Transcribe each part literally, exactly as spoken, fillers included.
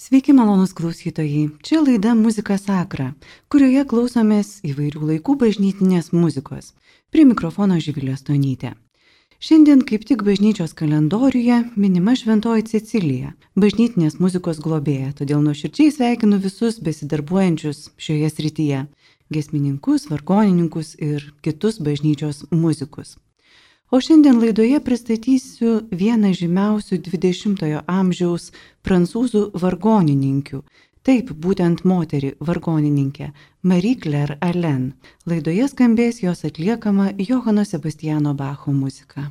Sveiki, malonūs klausytojai. Čia laida Muzika Sakra, kurioje klausomės įvairių laikų bažnytinės muzikos. Prie mikrofono Živilė Stonytė. Šiandien kaip tik bažnyčios kalendoriuje minima Šventoji Cecilija, bažnytinės muzikos globėja, todėl nuoširdžiai sveikinu visus besidarbuojančius šioje srityje – giesmininkus, vargonininkus ir kitus bažnyčios muzikus. O šiandien laidoje pristatysiu vieną žymiausių dvidešimtojo amžiaus prancūzų vargonininkių. Taip, būtent moterį vargonininkę Marie Claire Alain. Laidoje skambės jos atliekama Johano Sebastiano Bacho muzika.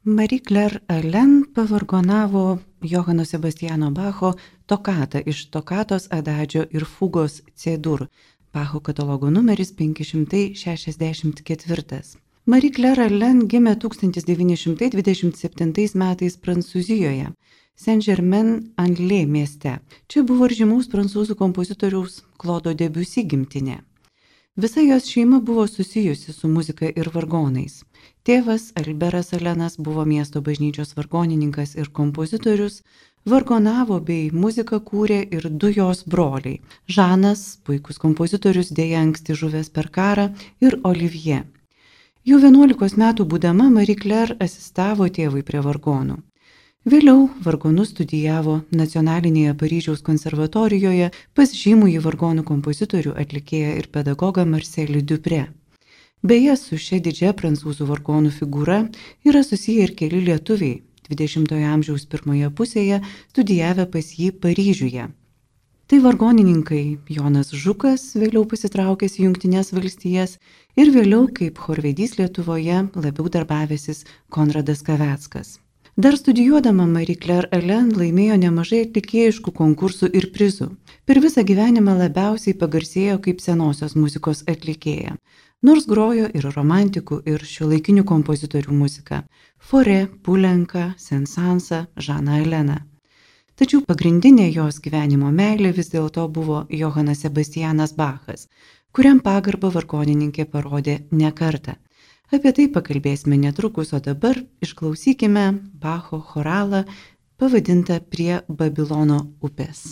Marie Claire Alain pavargonavo Johano Sebastiano Bacho tokatą iš tokatos adadžio ir fugos C-dur, Bacho katalogo numeris penki šimtai šešiasdešimt keturi. Marie Claire Alain gimė tūkstantis devyni šimtai dvidešimt septintais metais Prancūzijoje, Saint-Germain-en-Laye mieste. Čia buvo ir žymaus prancūzų kompozitoriaus Claude Debussy gimtinė. Visa jos šeima buvo susijusi su muzika ir vargonais. Tėvas Alberas Alenas buvo miesto bažnyčios vargonininkas ir kompozitorius, vargonavo bei muziką kūrė ir du jos broliai – Žanas, puikus kompozitorius, dėja anksti žuvęs per karą, ir Olivier. Jau vienuolikos metų būdama Marie Claire asistavo tėvui prie vargonų. Vėliau vargonus studijavo Nacionalinėje Paryžiaus konservatorijoje pas žymųjį vargonų kompozitorių, atlikėją ir pedagogą Marcelį Dupré. Beje, su šia didžia prancūzų vargonų figūra yra susiję ir keli lietuviai, dvidešimtojo amžiaus pirmoje pusėje studijavę pas jį Paryžiuje. Tai vargonininkai Jonas Žukas, vėliau pasitraukęs į Jungtines valstijas, ir vėliau kaip chorvedys Lietuvoje labiau darbavęsis Konradas Kaveckas. Dar studijuodama Marie Claire Alain laimėjo nemažai atlikėjiškų konkursų ir prizų. Per visą gyvenimą labiausiai pagarsėjo kaip senosios muzikos atlikėja, nors grojo ir romantikų, ir šiuolaikinių kompozitorių muziką – Fauré, Poulenc, Saint-Saëns, Žaną Aleną. Tačiau pagrindinė jos gyvenimo meilė vis dėlto buvo Johanas Sebastianas Bachas, kuriam pagarbą vargonininkė parodė ne kartą. Apie tai pakalbėsime netrukus, o dabar išklausykime Bacho choralą pavadintą Prie Babilono upės.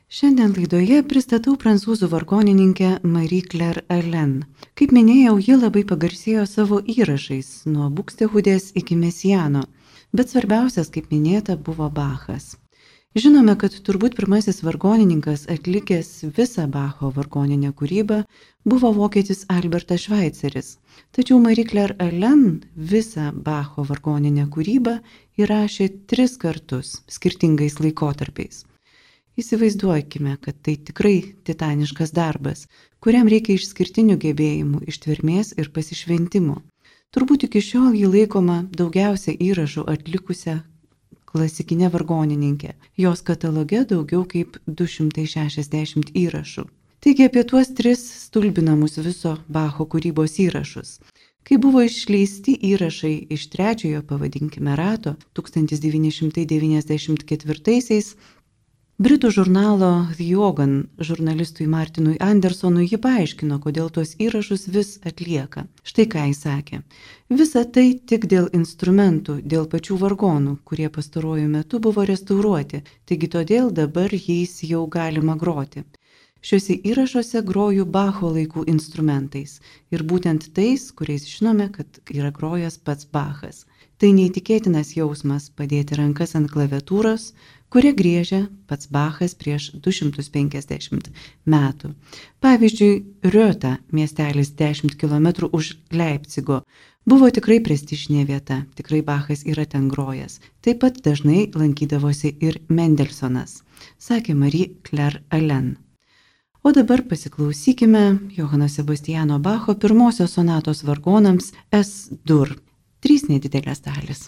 Šiandien laidoje pristatau prancūzų vargonininkę Marie-Claire Alain. Kaip minėjau, ji labai pagarsėjo savo įrašais nuo Buxtehudės iki Mesiano, bet svarbiausias, kaip minėta, buvo Bachas. Žinome, kad turbūt pirmasis vargonininkas atlikęs visą Bacho vargoninę kūrybą buvo vokietis Albertas Šveiceris, tačiau Marie-Claire Alain visą Bacho vargoninę kūrybą įrašė tris kartus skirtingais laikotarpiais. Įsivaizduokime, kad tai tikrai titaniškas darbas, kuriam reikia išskirtinių gebėjimų, ištvermės ir pasišventimo. Turbūt iki šiol jį laikoma daugiausia įrašų atlikusią klasikinė vargonininkė. Jos kataloge daugiau kaip du šimtai šešiasdešimt įrašų. Taigi apie tuos tris stulbinamus viso Bacho kūrybos įrašus. Kai buvo išleisti įrašai iš trečiojo, pavadinkime, rato tūkstantis devyni šimtai devyniasdešimt ketvirtaisiais, Britų žurnalo The Organ žurnalistui Martinui Andersonui ji paaiškino, kodėl tuos įrašus vis atlieka. Štai ką jis sakė. Visa tai tik dėl instrumentų, dėl pačių vargonų, kurie pastaruoju metu buvo restauruoti, taigi todėl dabar jais jau galima groti. Šiuose įrašuose groju Bacho laikų instrumentais ir būtent tais, kuriais žinome, kad yra grojęs pats Bachas. Tai neįtikėtinas jausmas padėti rankas ant klaviatūros, kuria griežia pats Bachas prieš du šimtus penkiasdešimt metų. Pavyzdžiui, Röta, miestelis dešimt kilometrų už Leipcigo, buvo tikrai prestižinė vieta, tikrai Bachas yra ten grojęs. Taip pat dažnai lankydavosi ir Mendelsonas, sakė Marie-Claire Alain. O dabar pasiklausykime Johano Sebastiano Bacho pirmosios sonatos vargonams Es-Dur. Trys nedidelės dalys.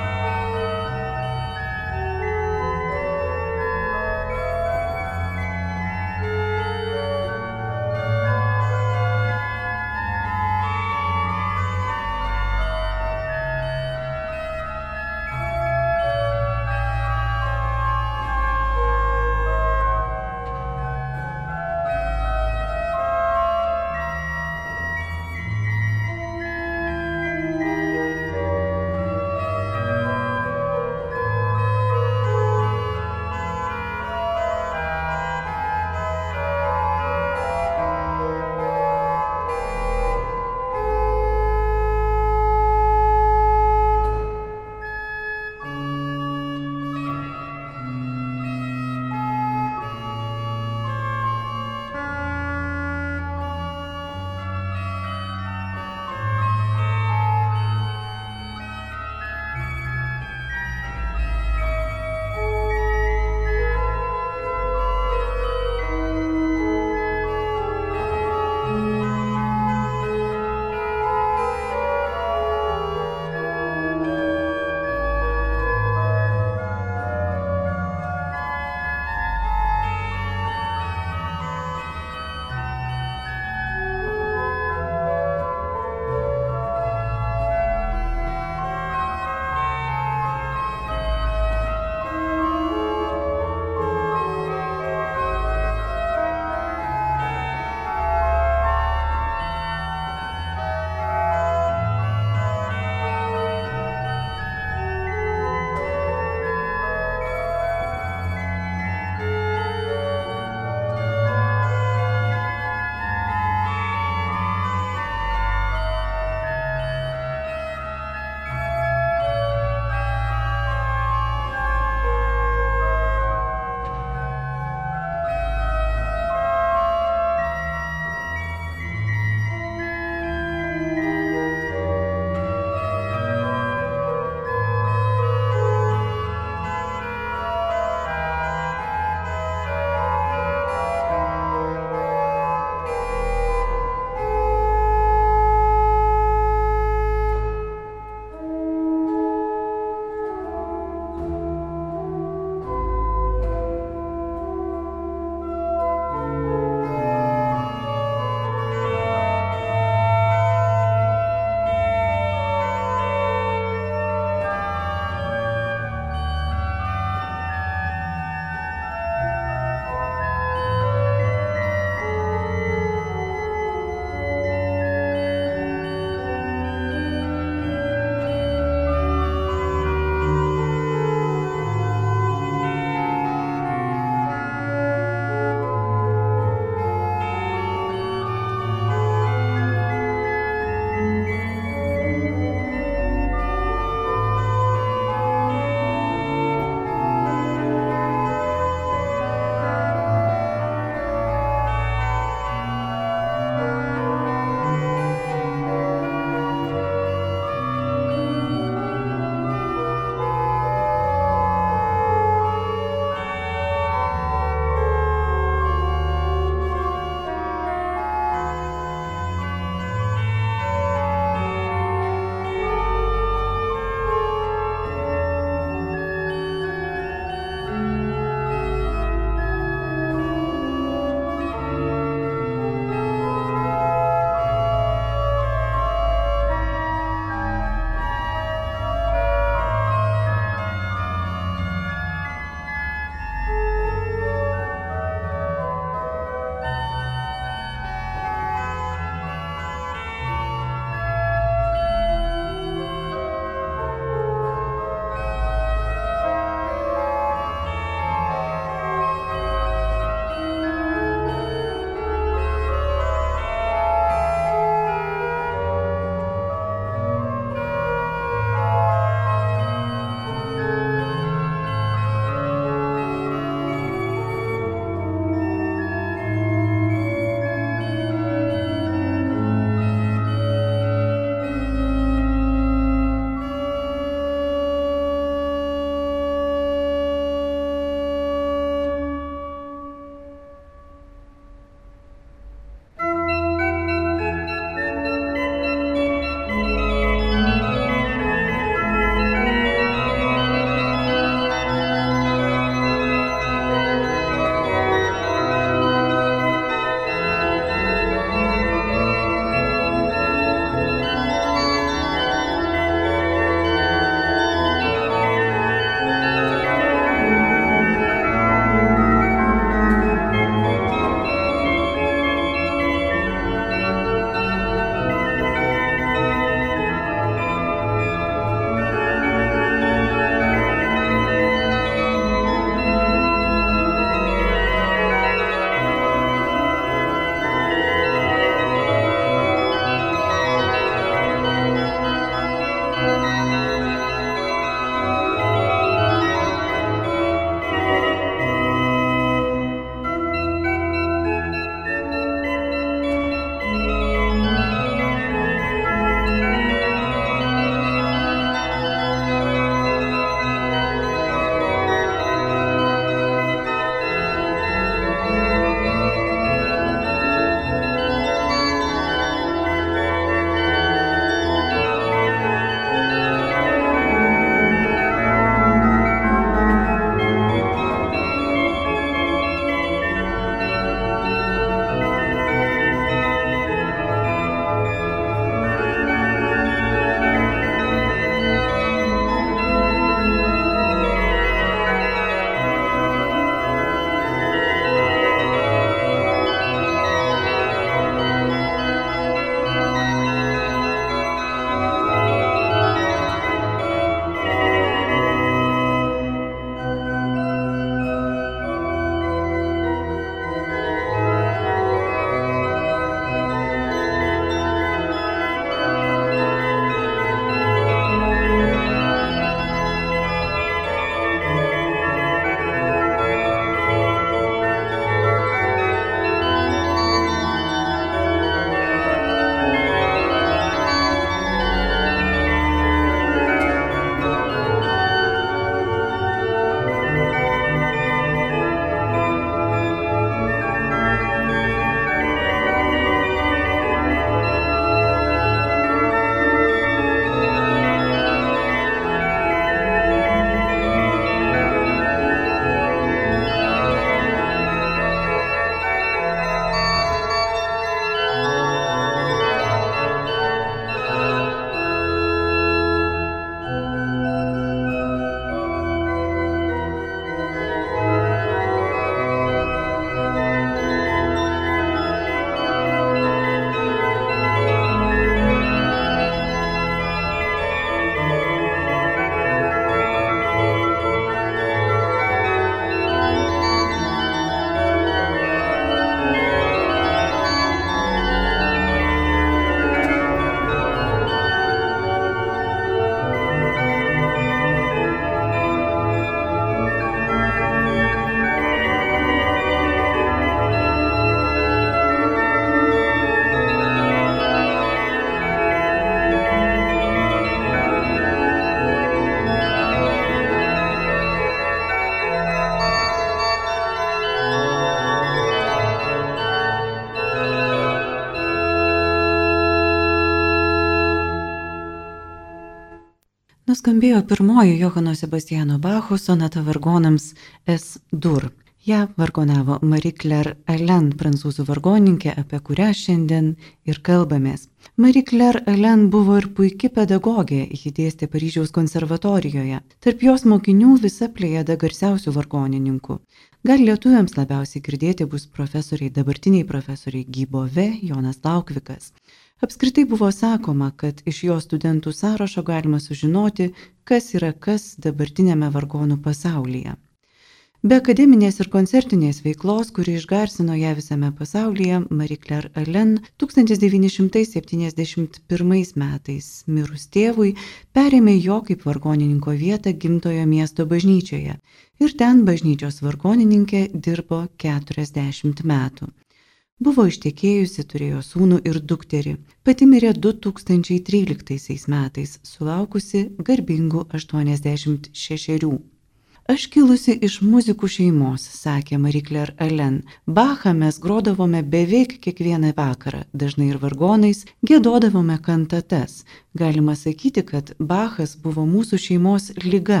Nuskambėjo pirmoji Johano Sebastiano Bacho sonata vargonams Es-dur. Ja vargonavo Marie-Claire Alain, prancūzų vargonininkė, apie kurią šiandien ir kalbamės. Marie-Claire Alain buvo ir puiki pedagogė, ji dėstė Paryžiaus konservatorijoje. Tarp jos mokinių visa plejada garsiausių vargonininkų. Gal lietuviams labiausiai girdėti bus profesoriai, dabartiniai profesoriai Guy Beauvais, Jonas Laukvikas. Apskritai buvo sakoma, kad iš jo studentų sąrašo galima sužinoti, kas yra kas dabartinėme vargonų pasaulyje. Be akademinės ir koncertinės veiklos, kuri išgarsino ją visame pasaulyje, Marie-Claire Alain tūkstantis devyni šimtai septyniasdešimt pirmais metais mirus tėvui perėmė jo kaip vargonininko vietą gimtojo miesto bažnyčioje ir ten bažnyčios vargonininkė dirbo keturiasdešimt metų. Buvo ištekėjusi, turėjo sūnų ir dukterį. Pati mirė du tūkstančiai tryliktaisiais metais, sulaukusi garbingų aštuoniasdešimt šešerių. Aš kilusi iš muzikų šeimos, sakė Marie-Claire Alain. Bachą mes grodavome beveik kiekvieną vakarą, dažnai ir vargonais, giedodavome kantatas. Galima sakyti, kad Bachas buvo mūsų šeimos liga.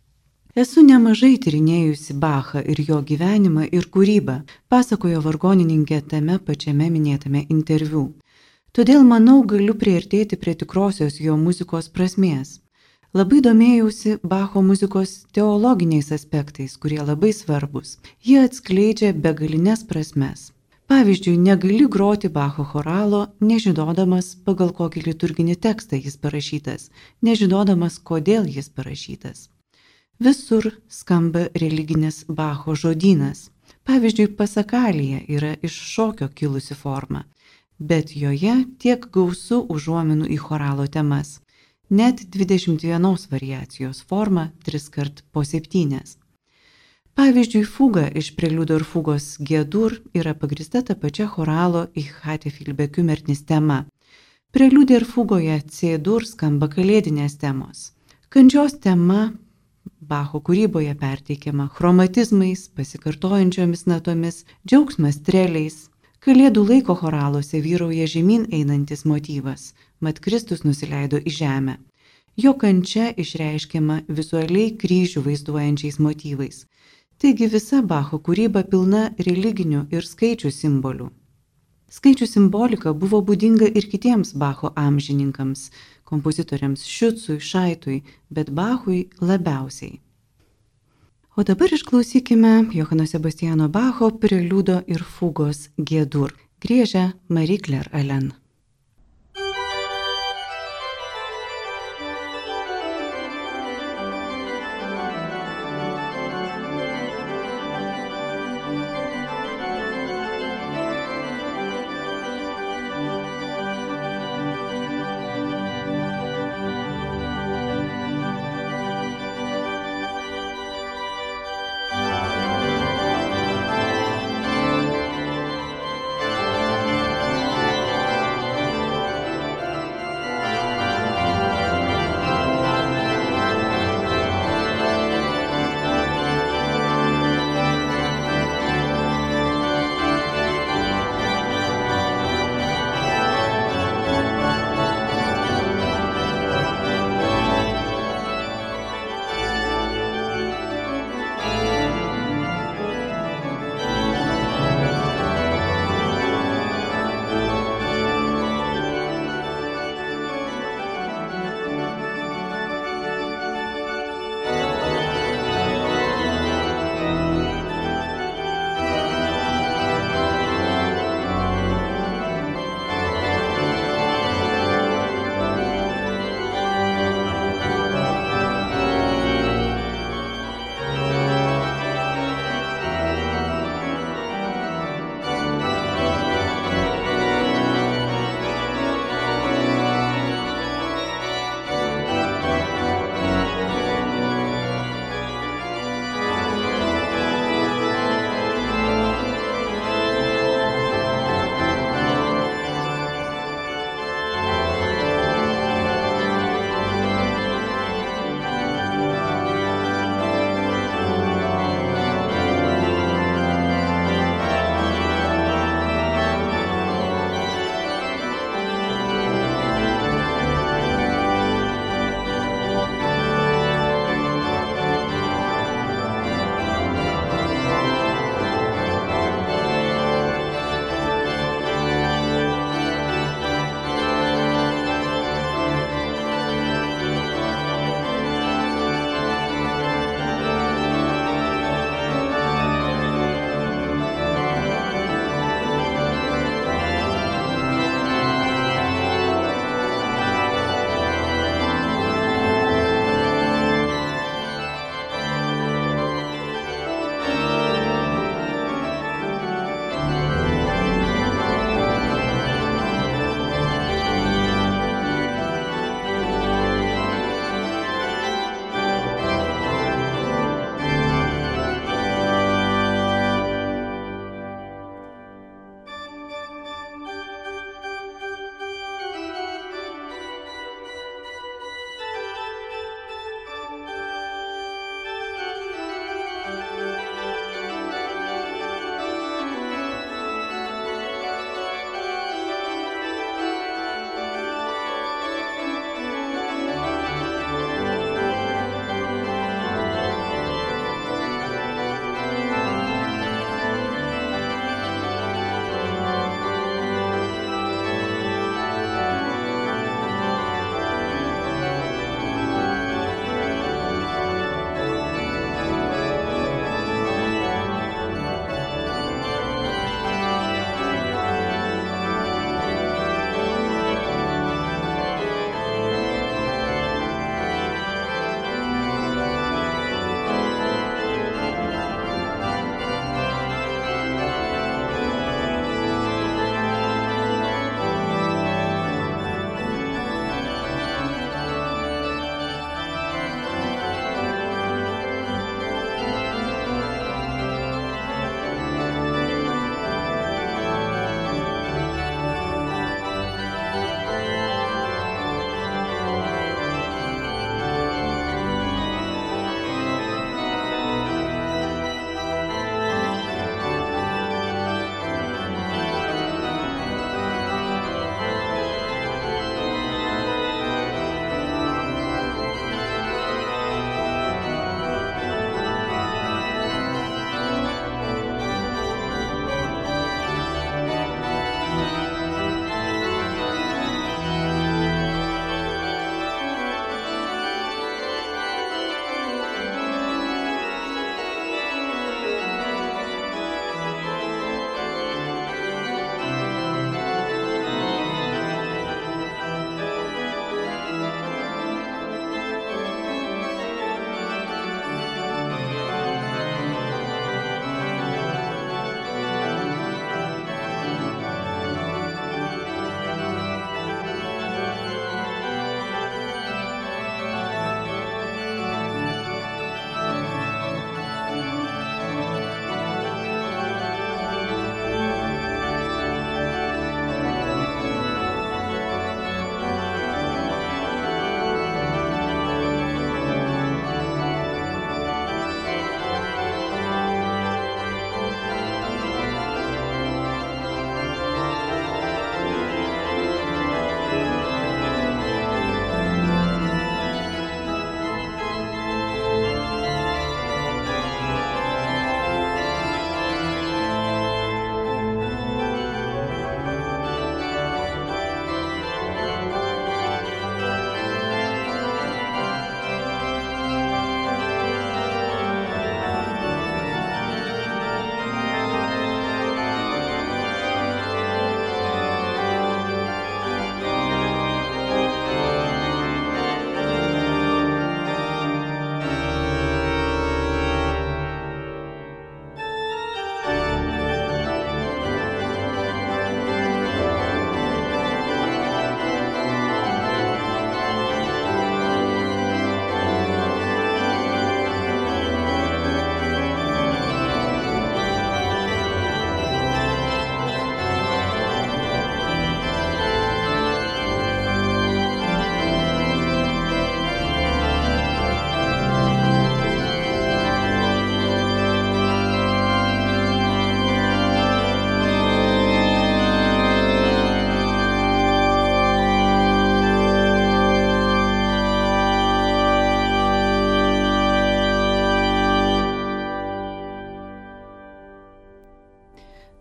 Esu nemažai tyrinėjusi Bachą ir jo gyvenimą ir kūrybą, pasakojo vargonininkė tame pačiame minėtame interviu. Todėl, manau, galiu priartėti prie tikrosios jo muzikos prasmės. Labai domėjausi Bacho muzikos teologiniais aspektais, kurie labai svarbus. Jie atskleidžia begalines prasmes. Pavyzdžiui, negali groti Bacho choralo, nežinodamas, pagal kokį liturginį tekstą jis parašytas, nežinodamas, kodėl jis parašytas. Visur skamba religinis Bacho žodynas. Pavyzdžiui, pasakalija yra iš šokio kilusi forma, bet joje tiek gausu užuominų į choralo temas. Net dvidešimt vienos variacijos forma, tris kart po septynias. Pavyzdžiui, fuga iš preliudo ir fugos G-dur yra pagrįsta ta pačia choralo Ich hatte viel bekümmernis tema. Preliudė ir fugoje C-dur skamba kalėdinės temos. Kančios tema Bacho kūryboje perteikiama chromatizmais, pasikartojančiomis natomis, džiaugsmas streliais. Kalėdų laiko choraluose vyrauja žemyn einantis motyvas, mat Kristus nusileido į žemę. Jo kančia išreiškiama vizualiai kryžių vaizduojančiais motyvais. Taigi visa Bacho kūryba pilna religinių ir skaičių simbolių. Skaičių simbolika buvo būdinga ir kitiems Bacho amžininkams, kompozitoriams Šiucui, Šaitui, bet Bachui labiausiai. O dabar išklausykime Johano Sebastiano Bacho preliudo ir fugos G-dur. Griežia Marie-Claire Alain.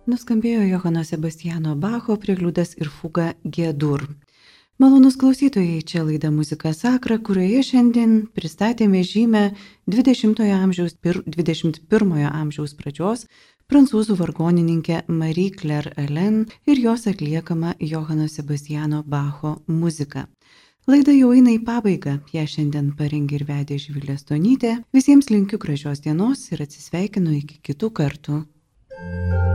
nuskambėjo Johano Sebastiano Bacho preliudas ir fuga G-dur. Malonus klausytojai, čia laida Muzika Sacra, kurioje šiandien pristatėme žymę dvidešimtojo amžiaus ir dvidešimt pirmojo amžiaus pradžios prancūzų vargonininkę Marie Claire Alain ir jos atliekamą Johano Sebastiano Bacho muziką. Laida jau eina į pabaigą, ją šiandien parengė ir vedė Živilė Stonytė. Visiems linkiu gražios dienos ir atsisveikinu iki kitų kartų.